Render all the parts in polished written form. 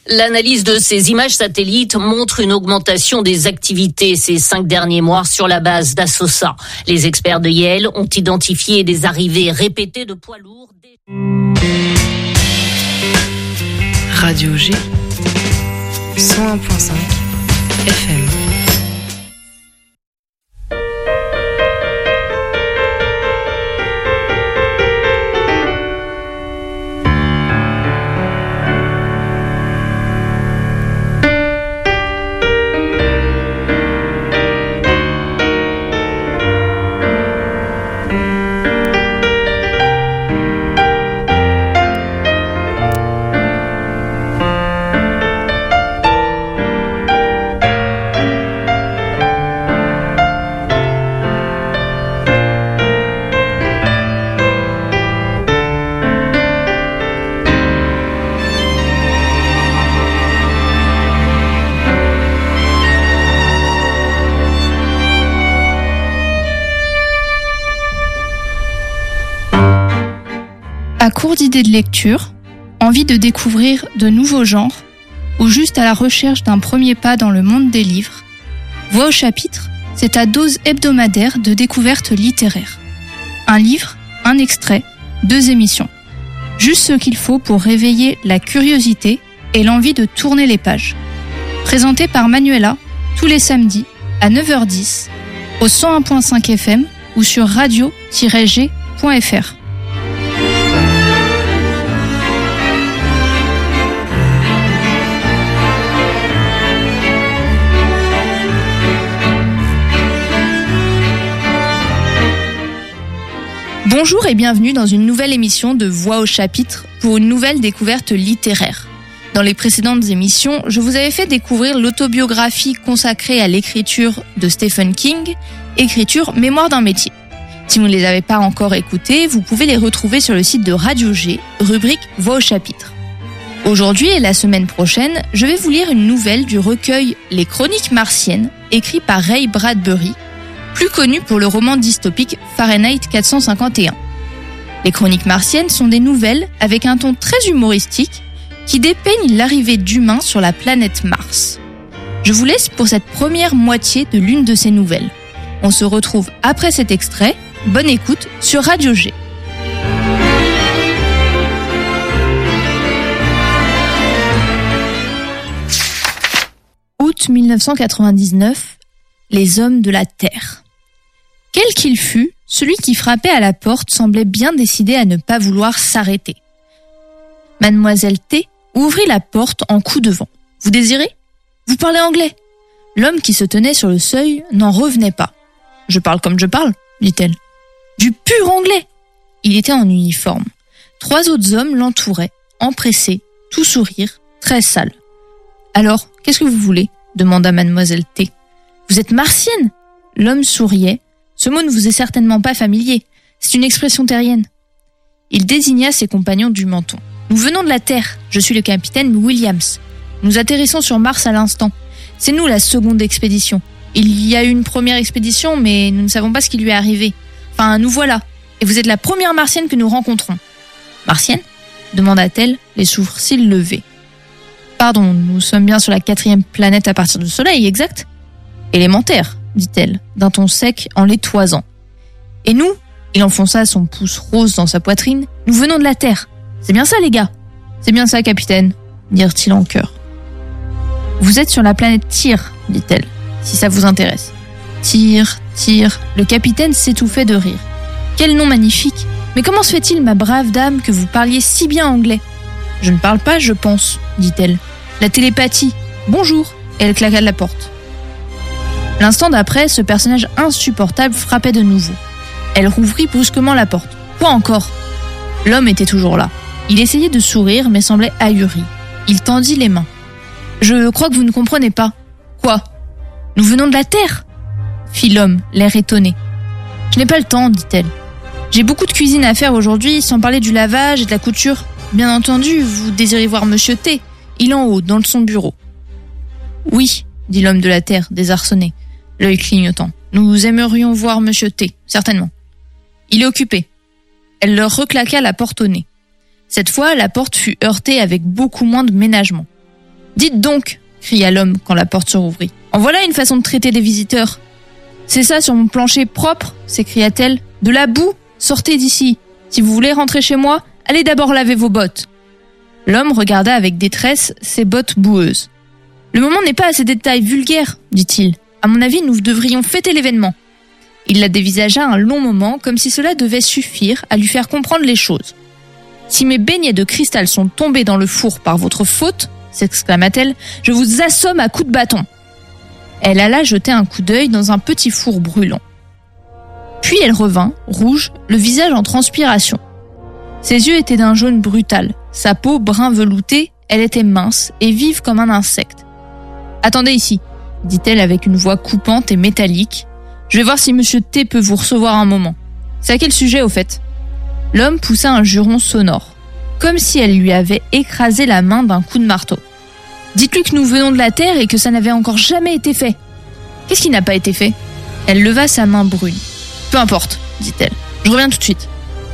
L'analyse de ces images satellites montre une augmentation des activités ces 5 derniers mois sur la base d'Assosa. Les experts de Yale ont identifié des arrivées répétées de poids lourds. Radio G 101.5 FM. À court d'idées de lecture, envie de découvrir de nouveaux genres, ou juste à la recherche d'un premier pas dans le monde des livres, Voix au chapitre, c'est ta dose hebdomadaire de découverte littéraire. Un livre, un extrait, 2 émissions. Juste ce qu'il faut pour réveiller la curiosité et l'envie de tourner les pages. Présenté par Manuela, tous les samedis, à 9h10, au 101.5 FM ou sur radio-g.fr. Bonjour et bienvenue dans une nouvelle émission de Voix au chapitre pour une nouvelle découverte littéraire. Dans les précédentes émissions, je vous avais fait découvrir l'autobiographie consacrée à l'écriture de Stephen King, écriture Mémoire d'un métier. Si vous ne les avez pas encore écoutées, vous pouvez les retrouver sur le site de Radio G, rubrique Voix au chapitre. Aujourd'hui et la semaine prochaine, je vais vous lire une nouvelle du recueil Les Chroniques martiennes, écrit par Ray Bradbury, plus connu pour le roman dystopique Fahrenheit 451. Les Chroniques martiennes sont des nouvelles avec un ton très humoristique qui dépeignent l'arrivée d'humains sur la planète Mars. Je vous laisse pour cette première moitié de l'une de ces nouvelles. On se retrouve après cet extrait. Bonne écoute sur Radio G. Août 1999, les hommes de la Terre. Quel qu'il fût, celui qui frappait à la porte semblait bien décidé à ne pas vouloir s'arrêter. Mademoiselle T ouvrit la porte en coup de vent. « Vous désirez ? Vous parlez anglais ?» L'homme qui se tenait sur le seuil n'en revenait pas. « Je parle comme je parle, » dit-elle. « Du pur anglais !» Il était en uniforme. 3 autres hommes l'entouraient, empressés, tout sourire, très sales. « Alors, qu'est-ce que vous voulez ?» demanda Mademoiselle T. « Vous êtes martienne ?» L'homme souriait. Ce mot ne vous est certainement pas familier. C'est une expression terrienne. Il désigna ses compagnons du menton. Nous venons de la Terre. Je suis le capitaine Williams. Nous atterrissons sur Mars à l'instant. C'est nous la seconde expédition. Il y a eu une première expédition, mais nous ne savons pas ce qui lui est arrivé. Enfin, nous voilà. Et vous êtes la première martienne que nous rencontrons. Martienne ? demanda-t-elle, les sourcils levés. Pardon, nous sommes bien sur la 4e planète à partir du Soleil, exact ? Élémentaire, dit-elle, d'un ton sec en les toisant. Et nous, il enfonça son pouce rose dans sa poitrine, nous venons de la Terre. C'est bien ça, les gars ? C'est bien ça, capitaine, dirent-ils en chœur. Vous êtes sur la planète Tyr, dit-elle, si ça vous intéresse. Tyr, le capitaine s'étouffait de rire. Quel nom magnifique ! Mais comment se fait-il, ma brave dame, que vous parliez si bien anglais ? Je ne parle pas, je pense, dit-elle. La télépathie. Bonjour. Et elle claqua de la porte. L'instant d'après, ce personnage insupportable frappait de nouveau. Elle rouvrit brusquement la porte. Quoi encore ? L'homme était toujours là. Il essayait de sourire, mais semblait ahuri. Il tendit les mains. Je crois que vous ne comprenez pas. Quoi ? Nous venons de la Terre, fit l'homme, l'air étonné. Je n'ai pas le temps, dit-elle. J'ai beaucoup de cuisine à faire aujourd'hui, sans parler du lavage et de la couture. Bien entendu, vous désirez voir Monsieur T. Il est en haut, dans son bureau. Oui, dit l'homme de la Terre, désarçonné, l'œil clignotant. Nous aimerions voir Monsieur T, certainement. Il est occupé. Elle leur reclaqua la porte au nez. Cette fois, la porte fut heurtée avec beaucoup moins de ménagement. « Dites donc !» cria l'homme quand la porte se rouvrit. « En voilà une façon de traiter des visiteurs !»« C'est ça sur mon plancher propre !» s'écria-t-elle. « De la boue ! Sortez d'ici ! Si vous voulez rentrer chez moi, allez d'abord laver vos bottes !» L'homme regarda avec détresse ses bottes boueuses. « Le moment n'est pas à ces détails vulgaires, dit-il. À mon avis, nous devrions fêter l'événement. » Il la dévisagea un long moment, comme si cela devait suffire à lui faire comprendre les choses. « Si mes beignets de cristal sont tombés dans le four par votre faute, s'exclama-t-elle, je vous assomme à coups de bâton. » Elle alla jeter un coup d'œil dans un petit four brûlant. Puis elle revint, rouge, le visage en transpiration. Ses yeux étaient d'un jaune brutal, sa peau brun velouté, elle était mince et vive comme un insecte. « Attendez ici, » dit-elle avec une voix coupante et métallique. « Je vais voir si Monsieur T peut vous recevoir un moment. » « C'est à quel sujet au fait ?» L'homme poussa un juron sonore, comme si elle lui avait écrasé la main d'un coup de marteau. « Dites-lui que nous venons de la Terre et que ça n'avait encore jamais été fait. »« Qu'est-ce qui n'a pas été fait ?» Elle leva sa main brune. « Peu importe, dit-elle. Je reviens tout de suite. »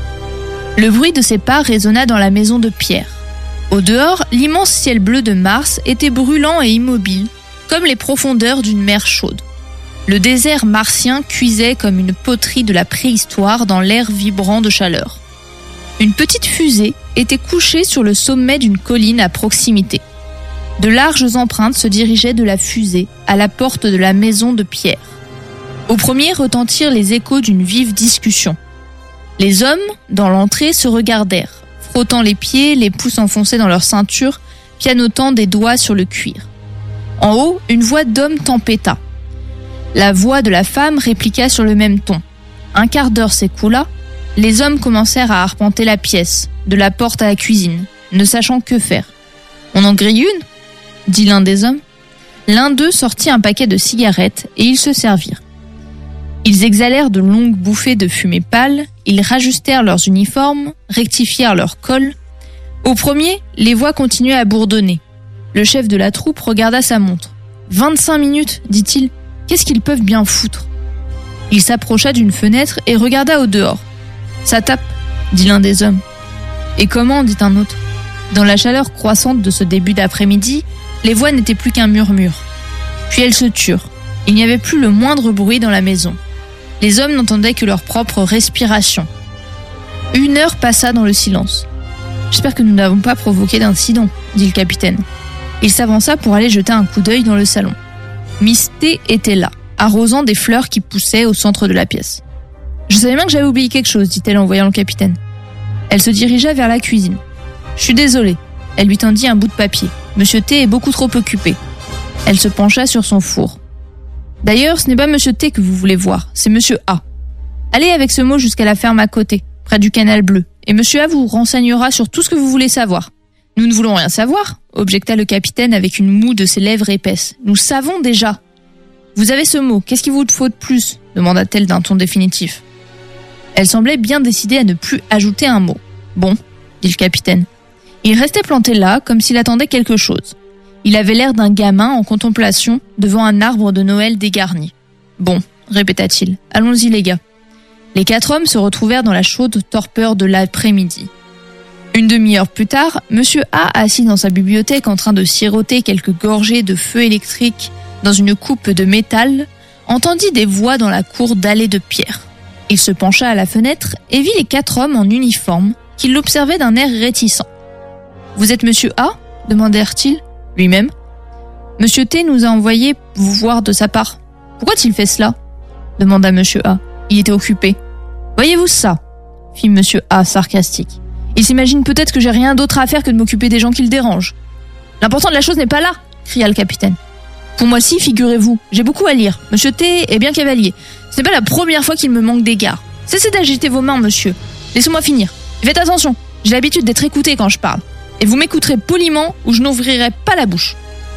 Le bruit de ses pas résonna dans la maison de pierre. Au dehors, l'immense ciel bleu de Mars était brûlant et immobile, comme les profondeurs d'une mer chaude. Le désert martien cuisait comme une poterie de la préhistoire dans l'air vibrant de chaleur. Une petite fusée était couchée sur le sommet d'une colline à proximité. De larges empreintes se dirigeaient de la fusée à la porte de la maison de pierre. Au premier retentirent les échos d'une vive discussion. Les hommes, dans l'entrée, se regardèrent, frottant les pieds, les pouces enfoncés dans leur ceinture, pianotant des doigts sur le cuir. En haut, une voix d'homme tempêta. La voix de la femme répliqua sur le même ton. Un quart d'heure s'écoula, les hommes commencèrent à arpenter la pièce, de la porte à la cuisine, ne sachant que faire. « On en grille une ?» dit l'un des hommes. L'un d'eux sortit un paquet de cigarettes et ils se servirent. Ils exhalèrent de longues bouffées de fumée pâle, ils rajustèrent leurs uniformes, rectifièrent leur col. Au premier, les voix continuaient à bourdonner. Le chef de la troupe regarda sa montre. « 25 minutes, dit-il. Qu'est-ce qu'ils peuvent bien foutre ?» Il s'approcha d'une fenêtre et regarda au dehors. « Ça tape, dit l'un des hommes. « Et comment, dit un autre. Dans la chaleur croissante de ce début d'après-midi, les voix n'étaient plus qu'un murmure. Puis elles se turent. Il n'y avait plus le moindre bruit dans la maison. Les hommes n'entendaient que leur propre respiration. 1 heure passa dans le silence. « J'espère que nous n'avons pas provoqué d'incident, dit le capitaine. Il s'avança pour aller jeter un coup d'œil dans le salon. Miss T était là, arrosant des fleurs qui poussaient au centre de la pièce. « Je savais bien que j'avais oublié quelque chose, dit-elle en voyant le capitaine. Elle se dirigea vers la cuisine. « Je suis désolée. » Elle lui tendit un bout de papier. « Monsieur T est beaucoup trop occupé. » Elle se pencha sur son four. « D'ailleurs, ce n'est pas Monsieur T que vous voulez voir, c'est Monsieur A. Allez avec ce mot jusqu'à la ferme à côté, près du canal bleu, et Monsieur A vous renseignera sur tout ce que vous voulez savoir. » « Nous ne voulons rien savoir, » objecta le capitaine avec une moue de ses lèvres épaisses. « Nous savons déjà. »« Vous avez ce mot, qu'est-ce qu'il vous faut de plus ?» demanda-t-elle d'un ton définitif. Elle semblait bien décidée à ne plus ajouter un mot. « Bon, » dit le capitaine. Il restait planté là, comme s'il attendait quelque chose. Il avait l'air d'un gamin en contemplation devant un arbre de Noël dégarni. « Bon, » répéta-t-il, « allons-y les gars. » Les 4 hommes se retrouvèrent dans la chaude torpeur de l'après-midi. Une demi-heure plus tard, Monsieur A, assis dans sa bibliothèque en train de siroter quelques gorgées de feu électrique dans une coupe de métal, entendit des voix dans la cour dallée de pierre. Il se pencha à la fenêtre et vit les 4 hommes en uniforme qui l'observaient d'un air réticent. « Vous êtes Monsieur A ?» demandèrent-ils. Lui-même. « Monsieur T nous a envoyé vous voir de sa part. Pourquoi a-t-il fait cela ?» demanda Monsieur A. Il était occupé. « Voyez-vous ça ?» fit Monsieur A sarcastique. Il s'imagine peut-être que j'ai rien d'autre à faire que de m'occuper des gens qui le dérangent. L'important de la chose n'est pas là, cria le capitaine. Pour moi si, figurez-vous, j'ai beaucoup à lire. Monsieur T est bien cavalier. Ce n'est pas la première fois qu'il me manque d'égard. Cessez d'agiter vos mains, monsieur. Laissez-moi finir. Et faites attention, j'ai l'habitude d'être écouté quand je parle. Et vous m'écouterez poliment ou je n'ouvrirai pas la bouche.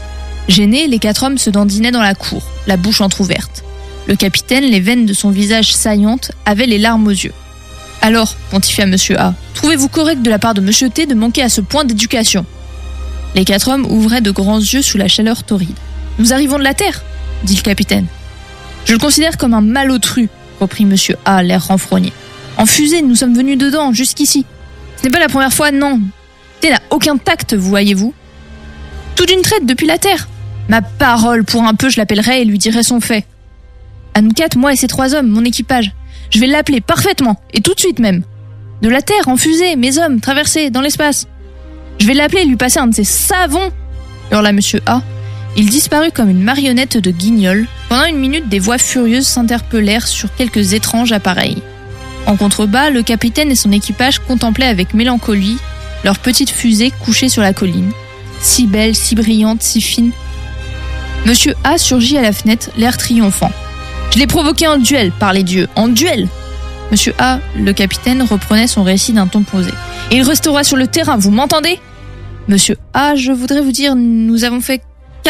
Gênés, les 4 hommes se dandinaient dans la cour, la bouche entrouverte. Le capitaine, les veines de son visage saillantes, avait les larmes aux yeux. Alors, pontifia Monsieur A, trouvez-vous correct de la part de Monsieur T de manquer à ce point d'éducation ? Les 4 hommes ouvraient de grands yeux sous la chaleur torride. Nous arrivons de la Terre, dit le capitaine. Je le considère comme un malotru, reprit Monsieur A, l'air renfrogné. En fusée, nous sommes venus dedans, jusqu'ici. Ce n'est pas la première fois, non. T n'a aucun tact, vous voyez-vous. Tout d'une traite depuis la Terre. Ma parole, pour un peu, je l'appellerai et lui dirai son fait. À nous 4, moi et ces 3 hommes, mon équipage. Je vais l'appeler parfaitement, et tout de suite même. De la Terre, en fusée, mes hommes, traversés, dans l'espace. Je vais l'appeler et lui passer un de ces savons. Hurla Monsieur A. Il disparut comme une marionnette de Guignol. Pendant une minute, des voix furieuses s'interpellèrent sur quelques étranges appareils. En contrebas, le capitaine et son équipage contemplaient avec mélancolie leur petite fusée couchée sur la colline. Si belle, si brillante, si fine. Monsieur A surgit à la fenêtre, l'air triomphant. Je l'ai provoqué en duel, par les dieux, en duel. Monsieur A, le capitaine, reprenait son récit d'un ton posé. Et il restera sur le terrain, vous m'entendez? Monsieur A, je voudrais vous dire, nous avons fait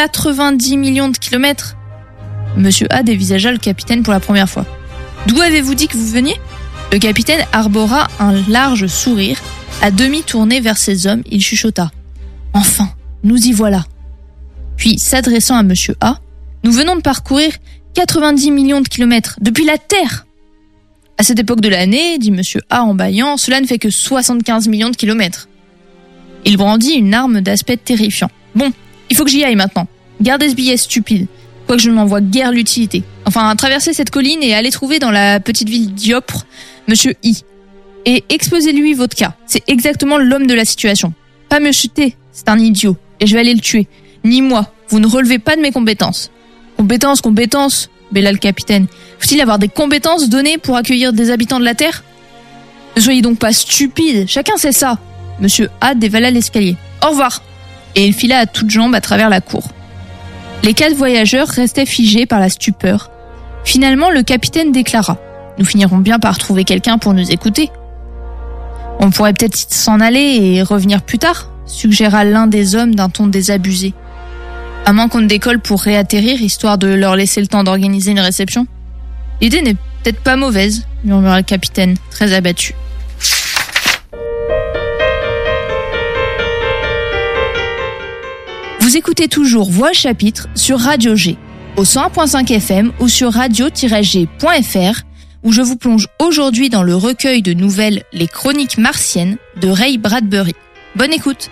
90 millions de kilomètres. Monsieur A dévisagea le capitaine pour la première fois. D'où avez-vous dit que vous veniez? Le capitaine arbora un large sourire. À demi tourné vers ses hommes, il chuchota. Enfin, nous y voilà. Puis, s'adressant à Monsieur A, nous venons de parcourir 90 millions de kilomètres depuis la Terre. À cette époque de l'année, dit Monsieur A en bâillant, cela ne fait que 75 millions de kilomètres. Il brandit une arme d'aspect terrifiant. Bon, il faut que j'y aille maintenant. Gardez ce billet stupide, quoique je n'en vois guère l'utilité. Enfin, traversez cette colline et allez trouver dans la petite ville d'Yopre Monsieur I. Et exposez-lui votre cas. C'est exactement l'homme de la situation. Pas me chuter, c'est un idiot. Et je vais aller le tuer. Ni moi, vous ne relevez pas de mes compétences. Compétences, bêla le capitaine. Faut-il avoir des compétences données pour accueillir des habitants de la Terre? Ne soyez donc pas stupide, chacun sait ça. Monsieur A dévala l'escalier. Au revoir. Et il fila à toutes jambes à travers la cour. Les 4 voyageurs restaient figés par la stupeur. Finalement, le capitaine déclara. Nous finirons bien par trouver quelqu'un pour nous écouter. On pourrait peut-être s'en aller et revenir plus tard, suggéra l'un des hommes d'un ton désabusé. À moins qu'on ne décolle pour réatterrir, histoire de leur laisser le temps d'organiser une réception. L'idée n'est peut-être pas mauvaise, murmura le capitaine, très abattu. Vous écoutez toujours Voix chapitre sur Radio G, au 101.5 FM ou sur radio-g.fr, où je vous plonge aujourd'hui dans le recueil de nouvelles Les Chroniques martiennes de Ray Bradbury. Bonne écoute!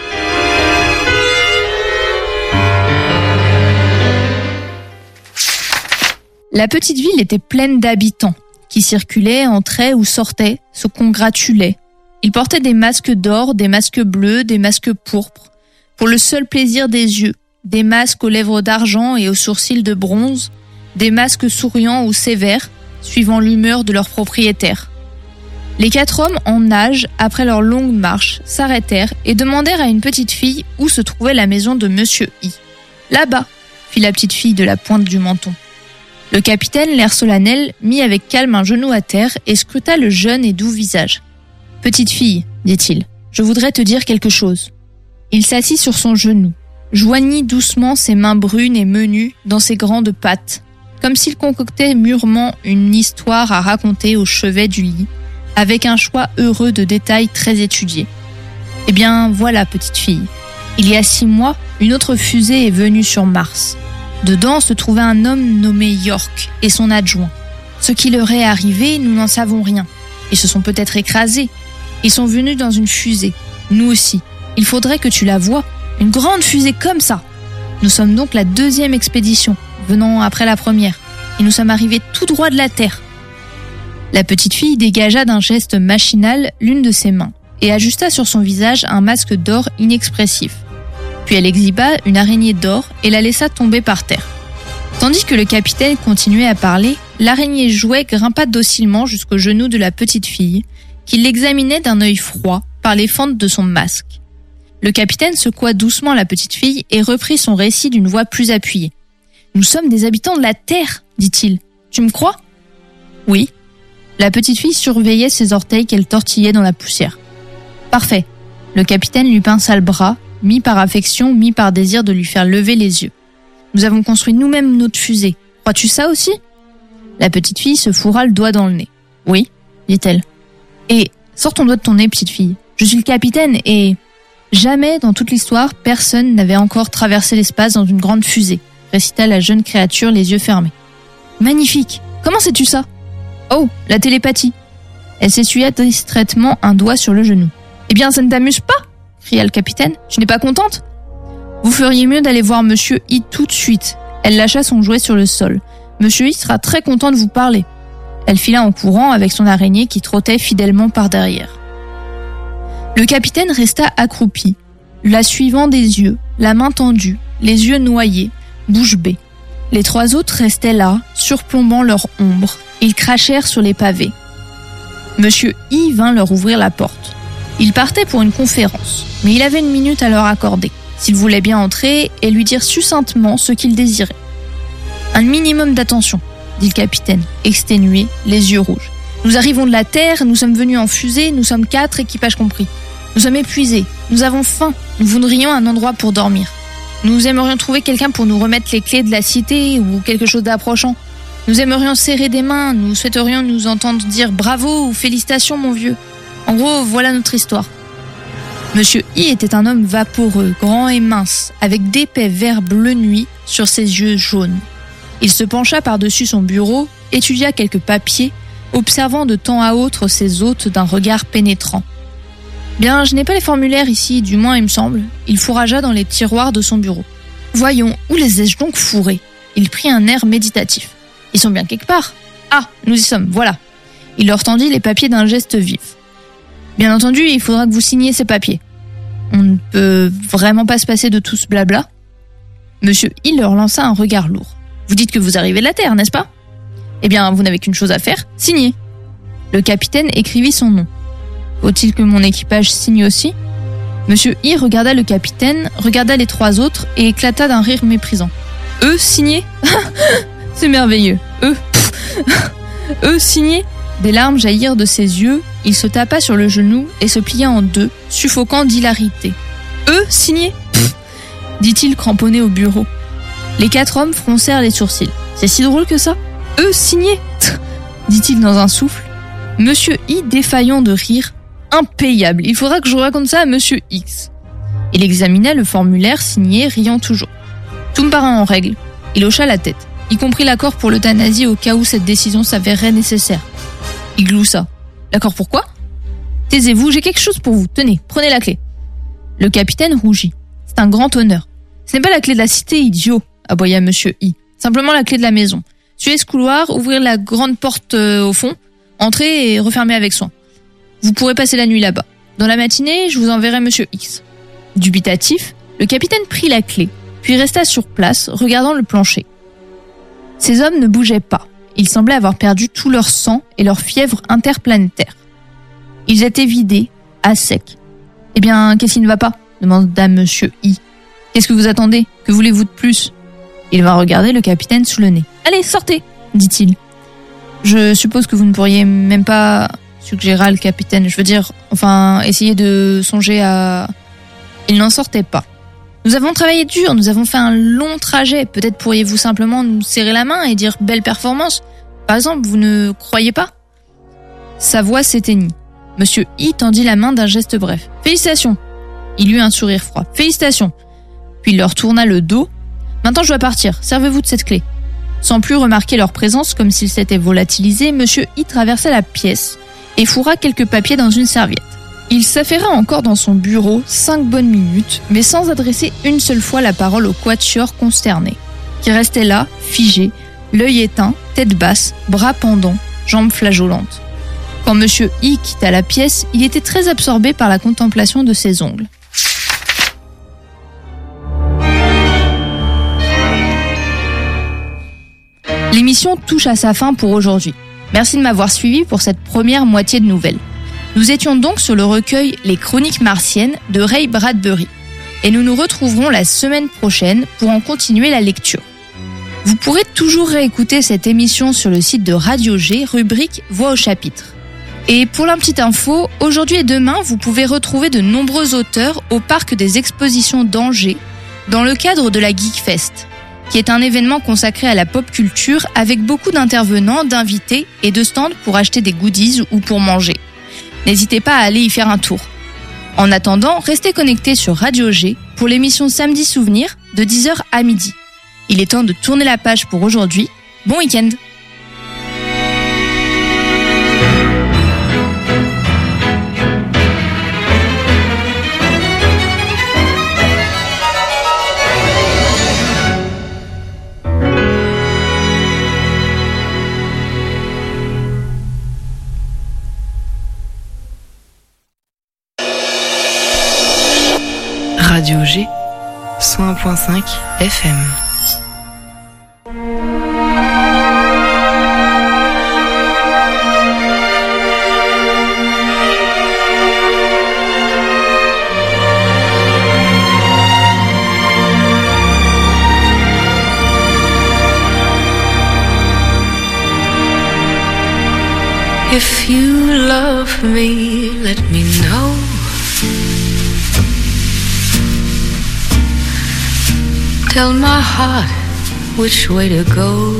La petite ville était pleine d'habitants, qui circulaient, entraient ou sortaient, se congratulaient. Ils portaient des masques d'or, des masques bleus, des masques pourpres, pour le seul plaisir des yeux, des masques aux lèvres d'argent et aux sourcils de bronze, des masques souriants ou sévères, suivant l'humeur de leur propriétaire. Les 4 hommes en nage, après leur longue marche, s'arrêtèrent et demandèrent à une petite fille où se trouvait la maison de Monsieur I. Là-bas, fit la petite fille de la pointe du menton. Le capitaine, l'air solennel, mit avec calme un genou à terre et scruta le jeune et doux visage. « Petite fille, dit-il, je voudrais te dire quelque chose. » Il s'assit sur son genou, joignit doucement ses mains brunes et menues dans ses grandes pattes, comme s'il concoctait mûrement une histoire à raconter au chevet du lit, avec un choix heureux de détails très étudiés. « Eh bien, voilà, petite fille. Il y a 6 mois, une autre fusée est venue sur Mars. Dedans se trouvait un homme nommé York et son adjoint. Ce qui leur est arrivé, nous n'en savons rien. Ils se sont peut-être écrasés. Ils sont venus dans une fusée. Nous aussi. Il faudrait que tu la voies. Une grande fusée comme ça. Nous sommes donc la 2e expédition, venant après la première. Et nous sommes arrivés tout droit de la Terre. La petite fille dégagea d'un geste machinal l'une de ses mains et ajusta sur son visage un masque d'or inexpressif. Puis elle exhiba une araignée d'or et la laissa tomber par terre. Tandis que le capitaine continuait à parler, l'araignée jouet grimpa docilement jusqu'au genou de la petite fille, qui l'examinait d'un œil froid par les fentes de son masque. Le capitaine secoua doucement la petite fille et reprit son récit d'une voix plus appuyée. « Nous sommes des habitants de la Terre, dit-il. Tu me crois ?»« Oui. » La petite fille surveillait ses orteils qu'elle tortillait dans la poussière. « Parfait. » Le capitaine lui pinça le bras, mi par affection, mi par désir de lui faire lever les yeux. « Nous avons construit nous-mêmes notre fusée. Crois-tu ça aussi ?» La petite fille se fourra le doigt dans le nez. « Oui, » dit-elle. « Et sors ton doigt de ton nez, petite fille. Je suis le capitaine et... » Jamais dans toute l'histoire, personne n'avait encore traversé l'espace dans une grande fusée, récita la jeune créature les yeux fermés. « Magnifique. Comment sais-tu ça ?»« Oh, la télépathie. » Elle s'essuya distraitement un doigt sur le genou. « Eh bien, ça ne t'amuse pas ?» cria le capitaine. « Tu n'es pas contente ?»« Vous feriez mieux d'aller voir Monsieur I tout de suite. » Elle lâcha son jouet sur le sol. « Monsieur I sera très content de vous parler. » Elle fila en courant avec son araignée qui trottait fidèlement par derrière. Le capitaine resta accroupi, la suivant des yeux, la main tendue, les yeux noyés, bouche bée. Les 3 autres restaient là, surplombant leur ombre. Ils crachèrent sur les pavés. Monsieur I vint leur ouvrir la porte. Il partait pour une conférence, mais il avait 1 minute à leur accorder, s'il voulait bien entrer et lui dire succinctement ce qu'il désirait. « Un minimum d'attention », dit le capitaine, exténué, les yeux rouges. « Nous arrivons de la Terre, nous sommes venus en fusée, nous sommes 4, équipage compris. Nous sommes épuisés, nous avons faim, nous voudrions un endroit pour dormir. Nous aimerions trouver quelqu'un pour nous remettre les clés de la cité ou quelque chose d'approchant. Nous aimerions serrer des mains, nous souhaiterions nous entendre dire bravo ou félicitations mon vieux. En gros, voilà notre histoire. » Monsieur I était un homme vaporeux, grand et mince, avec d'épais verres bleu nuit sur ses yeux jaunes. Il se pencha par-dessus son bureau, étudia quelques papiers, observant de temps à autre ses hôtes d'un regard pénétrant. « Bien, je n'ai pas les formulaires ici, du moins il me semble. » Il fourragea dans les tiroirs de son bureau. « Voyons, où les ai-je donc fourrés ?» Il prit un air méditatif. « Ils sont bien quelque part. Ah, nous y sommes, voilà. » Il leur tendit les papiers d'un geste vif. « Bien entendu, il faudra que vous signiez ces papiers. On ne peut vraiment pas se passer de tout ce blabla. » Monsieur I leur lança un regard lourd. « Vous dites que vous arrivez de la Terre, n'est-ce pas ? Eh bien, vous n'avez qu'une chose à faire, signer. » Le capitaine écrivit son nom. « Faut-il que mon équipage signe aussi ?» Monsieur I regarda le capitaine, regarda les 3 autres et éclata d'un rire méprisant. « Eux, signer ? C'est merveilleux. Eux, signer ?» Des larmes jaillirent de ses yeux, il se tapa sur le genou et se plia en 2, suffoquant d'hilarité. « Eux, signer ? Dit-il cramponné au bureau. Les 4 hommes froncèrent les sourcils. « C'est si drôle que ça ? Eux, signer ? Dit-il dans un souffle. Monsieur I défaillant de rire. « Impayable, il faudra que je raconte ça à Monsieur X. » Il examina le formulaire signé, riant toujours. « Tout me paraît en règle. » Il hocha la tête, y compris l'accord pour l'euthanasie au cas où cette décision s'avérerait nécessaire. Il gloussa. « D'accord, pourquoi ? » « Taisez-vous, j'ai quelque chose pour vous. Tenez, prenez la clé. » Le capitaine rougit. « C'est un grand honneur. »« Ce n'est pas la clé de la cité, idiot !» aboya Monsieur I. « Simplement la clé de la maison. Suivez ce couloir, ouvrez la grande porte au fond, entrez et refermez avec soin. Vous pourrez passer la nuit là-bas. Dans la matinée, je vous enverrai Monsieur X. » Dubitatif, le capitaine prit la clé, puis resta sur place, regardant le plancher. Ces hommes ne bougeaient pas. Ils semblaient avoir perdu tout leur sang et leur fièvre interplanétaire. Ils étaient vidés, à sec. « Eh bien, qu'est-ce qui ne va pas ?» demanda Monsieur I. « Qu'est-ce que vous attendez ? Que voulez-vous de plus ?» Il vint regarder le capitaine sous le nez. « Allez, sortez !» dit-il. « Je suppose que vous ne pourriez même pas... » suggéra le capitaine. « Je veux dire, enfin, essayer de songer à... » Il n'en sortait pas. « Nous avons travaillé dur, nous avons fait un long trajet. Peut-être pourriez-vous simplement nous serrer la main et dire « belle performance ». Par exemple, vous ne croyez pas ? Sa voix s'éteignit. Monsieur I tendit la main d'un geste bref. « Félicitations !» Il eut un sourire froid. « Félicitations !» Puis il leur tourna le dos. « Maintenant je dois partir, servez-vous de cette clé. » Sans plus remarquer leur présence comme s'ils s'étaient volatilisés, Monsieur I traversa la pièce et fourra quelques papiers dans une serviette. Il s'affaira encore dans son bureau 5 bonnes minutes, mais sans adresser une seule fois la parole au quatuor consterné, qui restait là, figé, l'œil éteint, tête basse, bras pendants, jambes flageolantes. Quand Monsieur I quitta la pièce, il était très absorbé par la contemplation de ses ongles. L'émission touche à sa fin pour aujourd'hui. Merci de m'avoir suivi pour cette première moitié de nouvelles. Nous étions donc sur le recueil Les Chroniques martiennes de Ray Bradbury. Et nous nous retrouverons la semaine prochaine pour en continuer la lecture. Vous pourrez toujours réécouter cette émission sur le site de Radio G, rubrique Voix au chapitre. Et pour la petite info, aujourd'hui et demain, vous pouvez retrouver de nombreux auteurs au Parc des Expositions d'Angers dans le cadre de la Geekfest, qui est un événement consacré à la pop culture avec beaucoup d'intervenants, d'invités et de stands pour acheter des goodies ou pour manger. N'hésitez pas à aller y faire un tour. En attendant, restez connectés sur Radio G pour l'émission Samedi Souvenir de 10h à midi. Il est temps de tourner la page pour aujourd'hui. Bon week-end! 101.5 FM. If you love me, let me know. Tell my heart which way to go.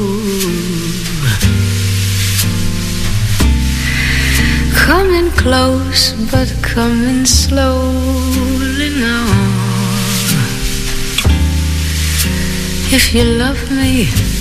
Coming close, but coming slowly now. If you love me,